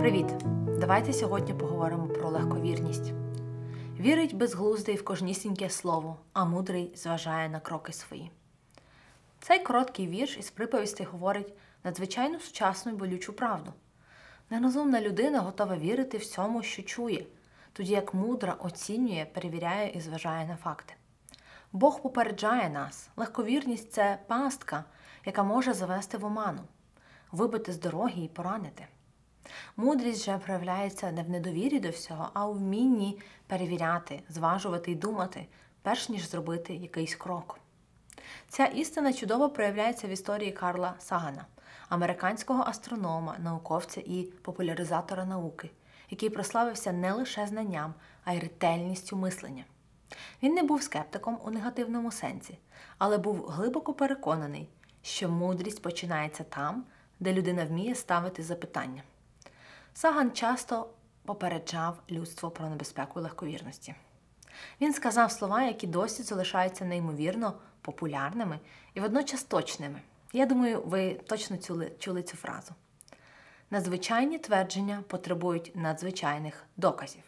Привіт! Давайте сьогодні поговоримо про легковірність. Вірить безглуздий в кожнісіньке слово, а мудрий зважає на кроки свої. Цей короткий вірш із приповістей говорить надзвичайно сучасну і болючу правду. Нерозумна людина готова вірити всьому, що чує, тоді як мудра оцінює, перевіряє і зважає на факти. Бог попереджає нас. Легковірність – це пастка, яка може завести в оману, вибити з дороги і поранити. Мудрість же проявляється не в недовірі до всього, а у вмінні перевіряти, зважувати і думати, перш ніж зробити якийсь крок. Ця істина чудово проявляється в історії Карла Сагана, американського астронома, науковця і популяризатора науки, який прославився не лише знанням, а й ретельністю мислення. Він не був скептиком у негативному сенсі, але був глибоко переконаний, що мудрість починається там, де людина вміє ставити запитання. Саган часто попереджав людство про небезпеку легковірності. Він сказав слова, які досі залишаються неймовірно популярними і водночас точними. Я думаю, ви точно чули цю фразу. Надзвичайні твердження потребують надзвичайних доказів.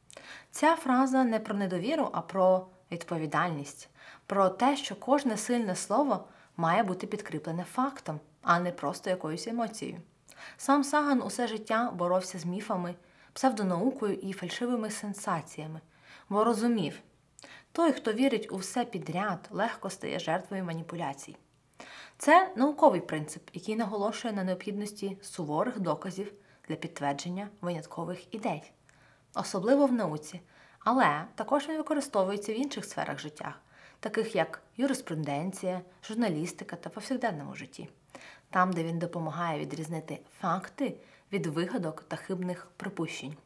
Ця фраза не про недовіру, а про відповідальність, про те, що кожне сильне слово має бути підкріплене фактом, а не просто якоюсь емоцією. Сам Саган усе життя боровся з міфами, псевдонаукою і фальшивими сенсаціями, бо розумів, той, хто вірить у все підряд, легко стає жертвою маніпуляцій. Це науковий принцип, який наголошує на необхідності суворих доказів для підтвердження виняткових ідей. Особливо в науці, але також він використовується в інших сферах життя, таких як юриспруденція, журналістика та повсякденному житті. Там, де він допомагає відрізнити факти від вигадок та хибних припущень.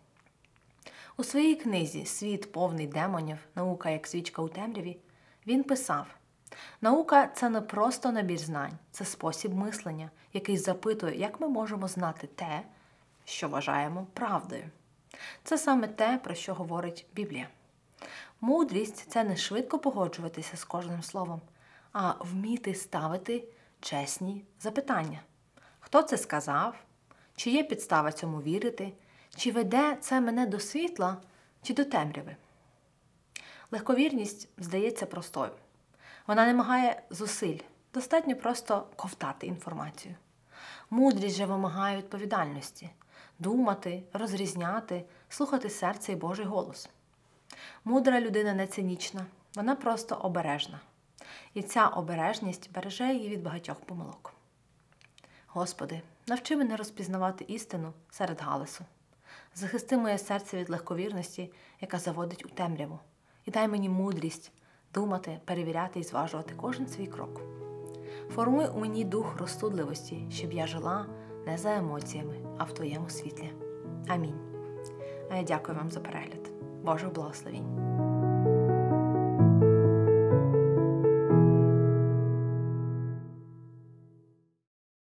У своїй книзі «Світ повний демонів. Наука як свічка у темряві» він писав: «Наука – це не просто набір знань, це спосіб мислення, який запитує, як ми можемо знати те, що вважаємо правдою». Це саме те, про що говорить Біблія. Мудрість – це не швидко погоджуватися з кожним словом, а вміти ставити чесні запитання. Хто це сказав? Чи є підстава цьому вірити? Чи веде це мене до світла, чи до темряви? Легковірність здається простою. Вона не вимагає зусиль, достатньо просто ковтати інформацію. Мудрість же вимагає відповідальності – думати, розрізняти, слухати серце і Божий голос. Мудра людина не цинічна, вона просто обережна. І ця обережність береже її від багатьох помилок. Господи, навчи мене розпізнавати істину серед галасу. Захисти моє серце від легковірності, яка заводить у темряву. І дай мені мудрість думати, перевіряти і зважувати кожен свій крок. Формуй у мені дух розсудливості, щоб я жила не за емоціями, а в Твоєму світлі. Амінь. А я дякую вам за перегляд. Божих благословінь.